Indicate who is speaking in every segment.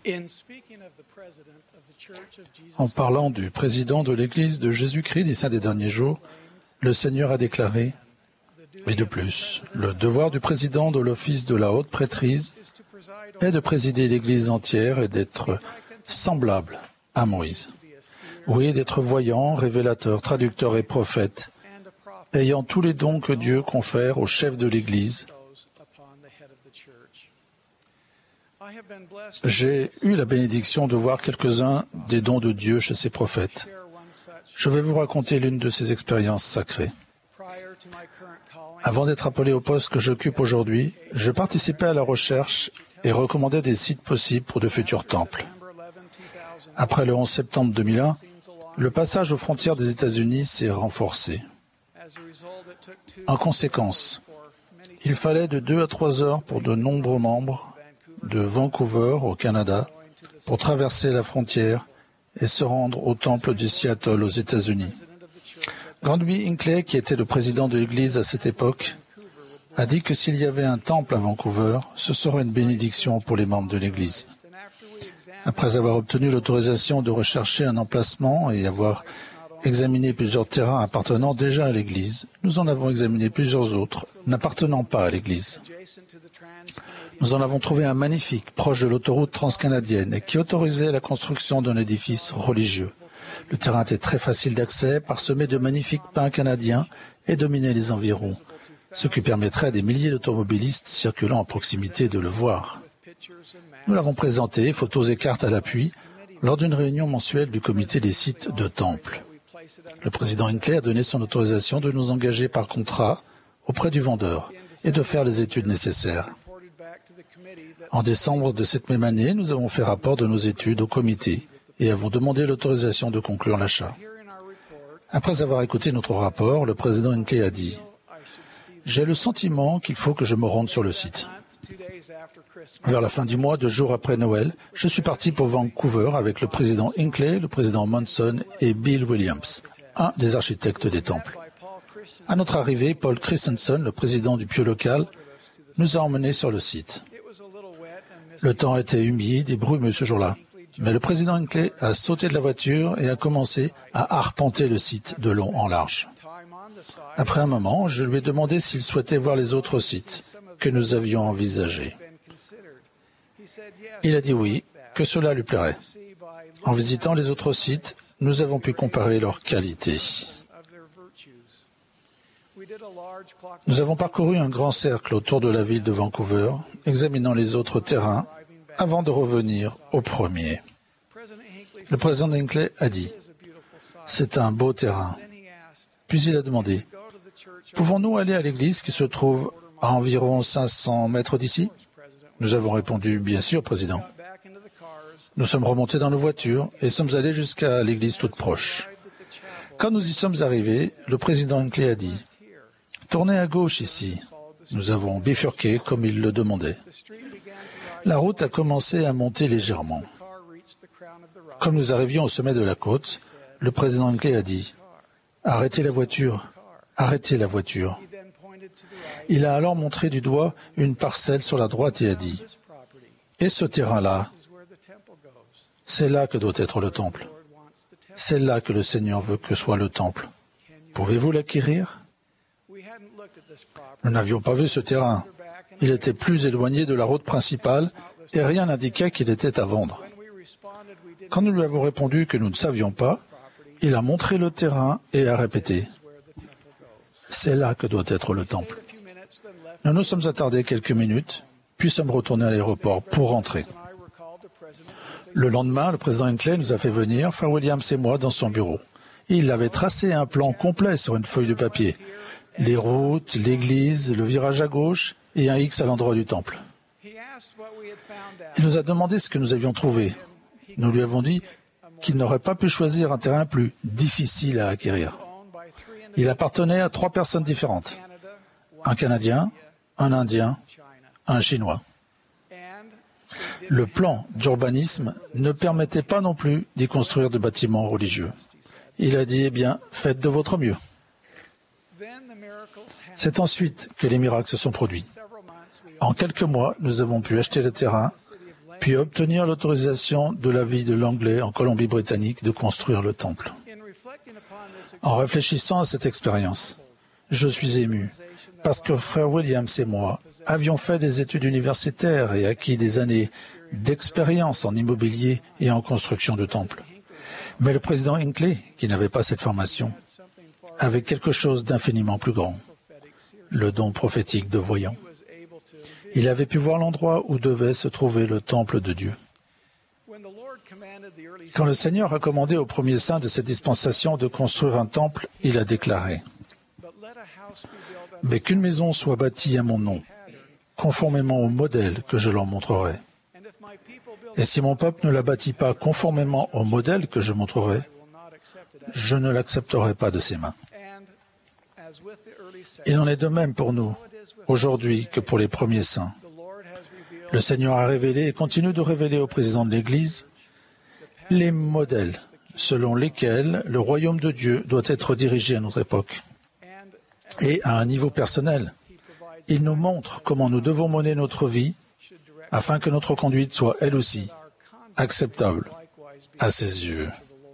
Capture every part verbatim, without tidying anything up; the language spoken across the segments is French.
Speaker 1: En parlant du président de l'Église de Jésus-Christ des Saints des derniers jours, le Seigneur a déclaré, et de plus, le devoir du président de l'office de la haute prêtrise est de présider l'Église entière et d'être semblable à Moïse. Oui, d'être voyant, révélateur, traducteur et prophète, ayant tous les dons que Dieu confère au chef de l'Église. J'ai eu la bénédiction de voir quelques-uns des dons de Dieu chez ses prophètes. Je vais vous raconter l'une de ces expériences sacrées. Avant d'être appelé au poste que j'occupe aujourd'hui, je participais à la recherche et recommandais des sites possibles pour de futurs temples. Après le onze septembre deux mille un, le passage aux frontières des États-Unis s'est renforcé. En conséquence, il fallait de deux à trois heures pour de nombreux membres de Vancouver, au Canada, pour traverser la frontière et se rendre au temple de Seattle, aux États-Unis. Granby Hinckley, qui était le président de l'Église à cette époque, a dit que s'il y avait un temple à Vancouver, ce serait une bénédiction pour les membres de l'Église. Après avoir obtenu l'autorisation de rechercher un emplacement et avoir examiné plusieurs terrains appartenant déjà à l'Église, nous en avons examiné plusieurs autres n'appartenant pas à l'Église. Nous en avons trouvé un magnifique, proche de l'autoroute transcanadienne, et qui autorisait la construction d'un édifice religieux. Le terrain était très facile d'accès, parsemé de magnifiques pins canadiens et dominait les environs, ce qui permettrait à des milliers d'automobilistes circulant à proximité de le voir. Nous l'avons présenté, photos et cartes à l'appui, lors d'une réunion mensuelle du comité des sites de temple. Le président Hinckley a donné son autorisation de nous engager par contrat auprès du vendeur et de faire les études nécessaires. En décembre de cette même année, nous avons fait rapport de nos études au comité et avons demandé l'autorisation de conclure l'achat. Après avoir écouté notre rapport, le président Hinckley a dit « J'ai le sentiment qu'il faut que je me rende sur le site. » Vers la fin du mois, deux jours après Noël, je suis parti pour Vancouver avec le président Hinckley, le président Monson et Bill Williams, un des architectes des temples. À notre arrivée, Paul Christensen, le président du pieu local, nous a emmenés sur le site. Le temps était humide et brumeux ce jour-là, mais le président Hinckley a sauté de la voiture et a commencé à arpenter le site de long en large. Après un moment, je lui ai demandé s'il souhaitait voir les autres sites que nous avions envisagés. Il a dit oui, que cela lui plairait. En visitant les autres sites, nous avons pu comparer leur qualité. Nous avons parcouru un grand cercle autour de la ville de Vancouver, examinant les autres terrains, avant de revenir au premier. Le président Hinckley a dit « C'est un beau terrain ». Puis il a demandé « Pouvons-nous aller à l'église qui se trouve à environ cinq cents mètres d'ici ?» Nous avons répondu « Bien sûr, président ». Nous sommes remontés dans nos voitures et sommes allés jusqu'à l'église toute proche. Quand nous y sommes arrivés, le président Hinckley a dit « Tournez à gauche ici ». Nous avons bifurqué comme il le demandait. La route a commencé à monter légèrement. Comme nous arrivions au sommet de la côte, le président Hinckley a dit « Arrêtez la voiture, arrêtez la voiture ». Il a alors montré du doigt une parcelle sur la droite et a dit « Et ce terrain-là, c'est là que doit être le temple. C'est là que le Seigneur veut que soit le temple. Pouvez-vous l'acquérir ?» Nous n'avions pas vu ce terrain. Il était plus éloigné de la route principale et rien n'indiquait qu'il était à vendre. Quand nous lui avons répondu que nous ne savions pas, il a montré le terrain et a répété « C'est là que doit être le temple. » Nous nous sommes attardés quelques minutes, puis sommes retournés à l'aéroport pour rentrer. Le lendemain, le président Hinckley nous a fait venir, frère Williams et moi, dans son bureau. Il avait tracé un plan complet sur une feuille de papier. Les routes, l'église, le virage à gauche et un X à l'endroit du temple. Il nous a demandé ce que nous avions trouvé. Nous lui avons dit qu'il n'aurait pas pu choisir un terrain plus difficile à acquérir. Il appartenait à trois personnes différentes. Un Canadien, un Indien, un Chinois. Le plan d'urbanisme ne permettait pas non plus d'y construire de bâtiments religieux. Il a dit, eh bien, faites de votre mieux. C'est ensuite que les miracles se sont produits. En quelques mois, nous avons pu acheter le terrain puis obtenir l'autorisation de la ville de Langley en Colombie-Britannique de construire le temple. En réfléchissant à cette expérience, je suis ému parce que frère Williams et moi avions fait des études universitaires et acquis des années d'expérience en immobilier et en construction de temples. Mais le président Hinckley, qui n'avait pas cette formation, avait quelque chose d'infiniment plus grand, le don prophétique de voyant. Il avait pu voir l'endroit où devait se trouver le temple de Dieu. Quand le Seigneur a commandé aux premiers saints de cette dispensation de construire un temple, il a déclaré « Mais qu'une maison soit bâtie à mon nom, conformément au modèle que je leur montrerai. Et si mon peuple ne la bâtit pas conformément au modèle que je montrerai, je ne l'accepterai pas de ses mains. » Il en est de même pour nous, aujourd'hui, que pour les premiers saints. Le Seigneur a révélé et continue de révéler au président de l'Église les modèles selon lesquels le royaume de Dieu doit être dirigé à notre époque. Et à un niveau personnel, il nous montre comment nous devons mener notre vie afin que notre conduite soit, elle aussi, acceptable à ses yeux.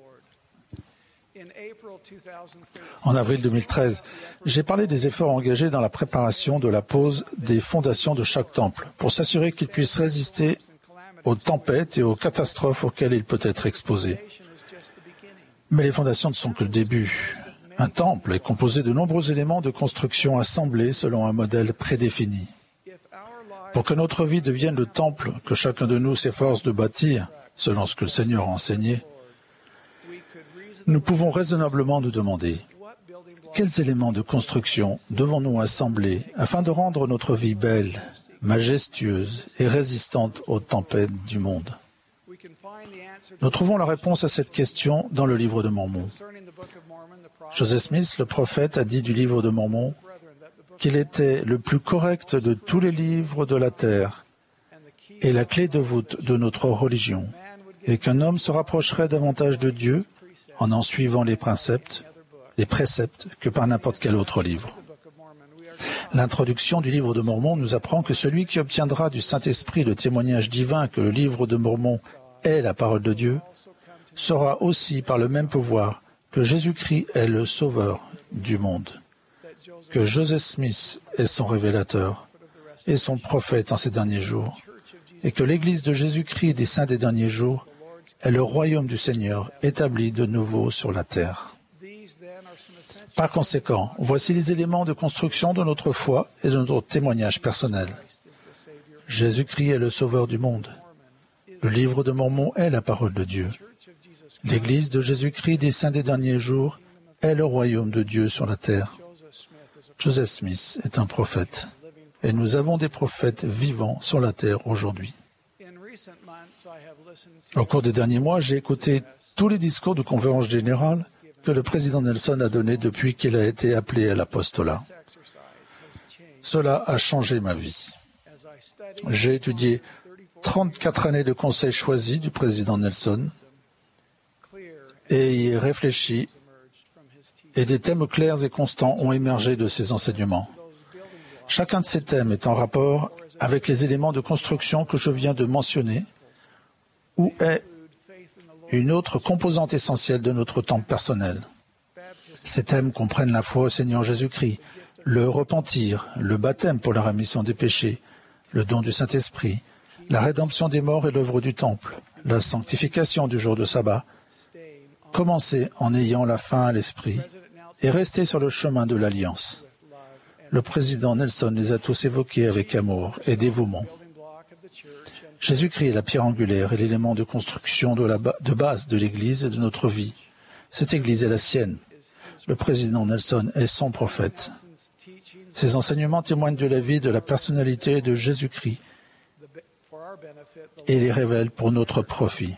Speaker 1: En avril deux mille treize, j'ai parlé des efforts engagés dans la préparation de la pose des fondations de chaque temple pour s'assurer qu'il puisse résister aux tempêtes et aux catastrophes auxquelles il peut être exposé. Mais les fondations ne sont que le début. Un temple est composé de nombreux éléments de construction assemblés selon un modèle prédéfini. Pour que notre vie devienne le temple que chacun de nous s'efforce de bâtir, selon ce que le Seigneur a enseigné, nous pouvons raisonnablement nous demander quels éléments de construction devons-nous assembler afin de rendre notre vie belle, majestueuse et résistante aux tempêtes du monde. Nous trouvons la réponse à cette question dans le livre de Mormon. Joseph Smith, le prophète, a dit du livre de Mormon qu'il était le plus correct de tous les livres de la terre et la clé de voûte de notre religion, et qu'un homme se rapprocherait davantage de Dieu en en suivant les préceptes, les préceptes que par n'importe quel autre livre. L'introduction du livre de Mormon nous apprend que celui qui obtiendra du Saint-Esprit le témoignage divin que le livre de Mormon est la parole de Dieu, saura aussi par le même pouvoir que Jésus-Christ est le Sauveur du monde, que Joseph Smith est son révélateur et son prophète en ces derniers jours, et que l'Église de Jésus-Christ des saints des derniers jours est le royaume du Seigneur établi de nouveau sur la terre. Par conséquent, voici les éléments de construction de notre foi et de notre témoignage personnel. Jésus-Christ est le Sauveur du monde. Le livre de Mormon est la parole de Dieu. L'Église de Jésus-Christ des saints des derniers jours est le royaume de Dieu sur la terre. Joseph Smith est un prophète, et nous avons des prophètes vivants sur la terre aujourd'hui. Au cours des derniers mois, j'ai écouté tous les discours de conférence générale que le président Nelson a donnés depuis qu'il a été appelé à l'apostolat. Cela a changé ma vie. J'ai étudié trente-quatre années de conseils choisis du président Nelson et y ai réfléchi, et des thèmes clairs et constants ont émergé de ces enseignements. Chacun de ces thèmes est en rapport avec les éléments de construction que je viens de mentionner, ou est une autre composante essentielle de notre temple personnel. Ces thèmes comprennent la foi au Seigneur Jésus-Christ, le repentir, le baptême pour la rémission des péchés, le don du Saint-Esprit, la rédemption des morts et l'œuvre du temple, la sanctification du jour de sabbat, commencer en ayant la fin à l'esprit et rester sur le chemin de l'alliance. Le président Nelson les a tous évoqués avec amour et dévouement. Jésus-Christ est la pierre angulaire et l'élément de construction de, la ba- de base de l'Église et de notre vie. Cette Église est la sienne. Le président Nelson est son prophète. Ses enseignements témoignent de la vie, de la personnalité de Jésus-Christ et les révèlent pour notre profit.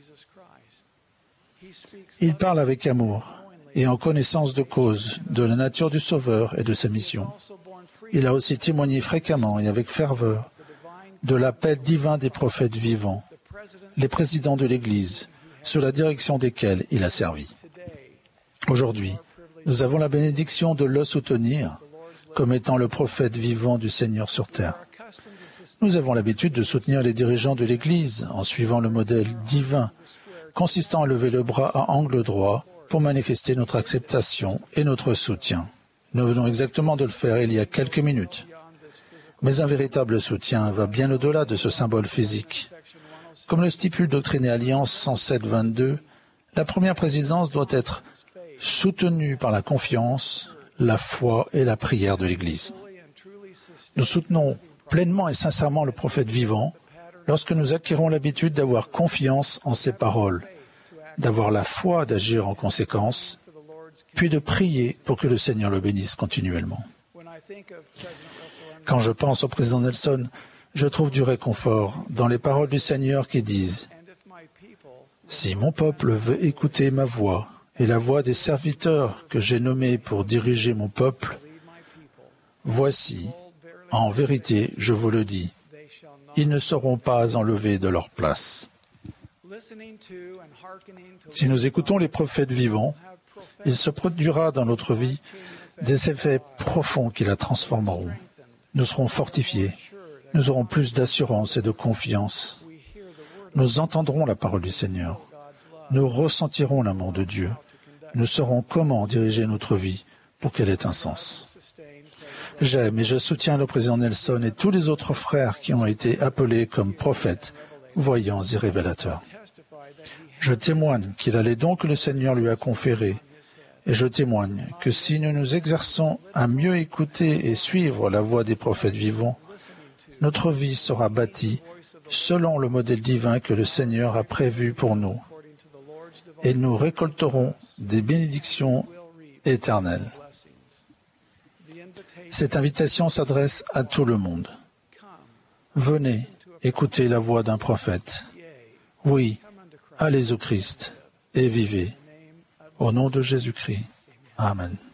Speaker 1: Il parle avec amour et en connaissance de cause de la nature du Sauveur et de sa mission. Il a aussi témoigné fréquemment et avec ferveur de l'appel divin des prophètes vivants, les présidents de l'Église, sous la direction desquels il a servi. Aujourd'hui, nous avons la bénédiction de le soutenir comme étant le prophète vivant du Seigneur sur terre. Nous avons l'habitude de soutenir les dirigeants de l'Église en suivant le modèle divin, consistant à lever le bras à angle droit pour manifester notre acceptation et notre soutien. Nous venons exactement de le faire il y a quelques minutes. Mais un véritable soutien va bien au-delà de ce symbole physique. Comme le stipule Doctrine et Alliance cent sept vingt-deux, la première présidence doit être soutenue par la confiance, la foi et la prière de l'Église. Nous soutenons pleinement et sincèrement le prophète vivant lorsque nous acquérons l'habitude d'avoir confiance en ses paroles, d'avoir la foi d'agir en conséquence, puis de prier pour que le Seigneur le bénisse continuellement. Quand je pense au président Nelson, je trouve du réconfort dans les paroles du Seigneur qui disent « Si mon peuple veut écouter ma voix et la voix des serviteurs que j'ai nommés pour diriger mon peuple, voici, en vérité, je vous le dis, ils ne seront pas enlevés de leur place. » Si nous écoutons les prophètes vivants, il se produira dans notre vie des effets profonds qui la transformeront. Nous serons fortifiés, nous aurons plus d'assurance et de confiance. Nous entendrons la parole du Seigneur, nous ressentirons l'amour de Dieu, nous saurons comment diriger notre vie pour qu'elle ait un sens. J'aime et je soutiens le président Nelson et tous les autres frères qui ont été appelés comme prophètes, voyants et révélateurs. Je témoigne qu'il a les dons que le Seigneur lui a conférés, et je témoigne que si nous nous exerçons à mieux écouter et suivre la voix des prophètes vivants, notre vie sera bâtie selon le modèle divin que le Seigneur a prévu pour nous, et nous récolterons des bénédictions éternelles. Cette invitation s'adresse à tout le monde. Venez écouter la voix d'un prophète. Oui, allez au Christ et vivez. Au nom de Jésus-Christ. Amen.